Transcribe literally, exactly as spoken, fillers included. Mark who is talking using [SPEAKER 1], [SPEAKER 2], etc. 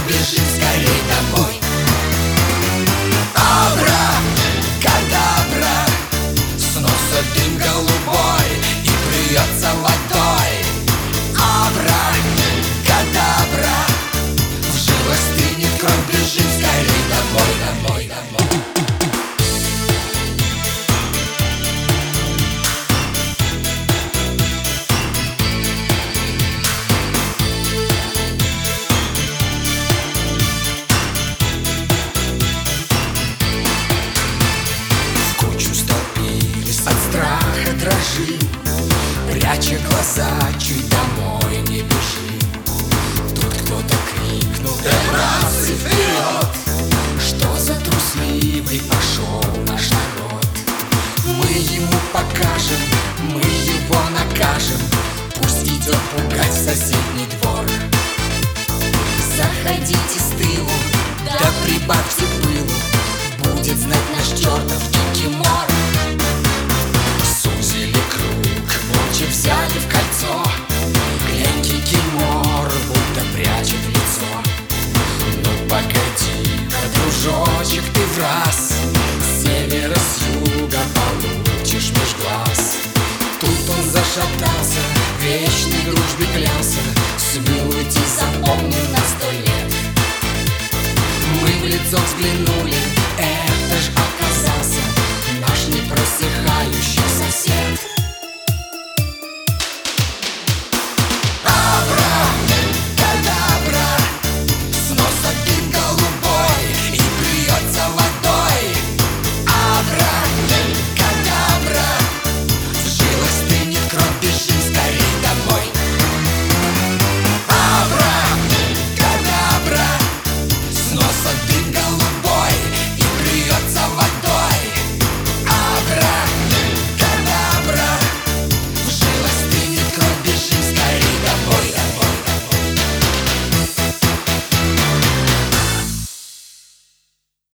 [SPEAKER 1] бежим скорей домой. Абра-кадабра, с носа дым голубой и плюется водой. Абра-кадабра, в жилах стынет кровь, бежим скорей домой, домой, домой. От страха дрожи, пряча глаза, чуть домой не бежи. Тут кто-то крикнул: да, братцы, вперед! Что за трусливый пошел наш народ? Мы ему покажем, мы его накажем, пусть идет пугать в соседний двор. Заходите с тылу, да прибавьте пылу, будет знать наш чертов кикимор. Взяли в кольцо, глянь, кикимор будто прячет лицо. Ну погоди-ка, дружочек, ты в раз с севера, с юга получишь меж глаз. Тут он зашатался, вечной дружбе клялся: смилуйте, запомним на сто лет. Мы в лицо взглянули,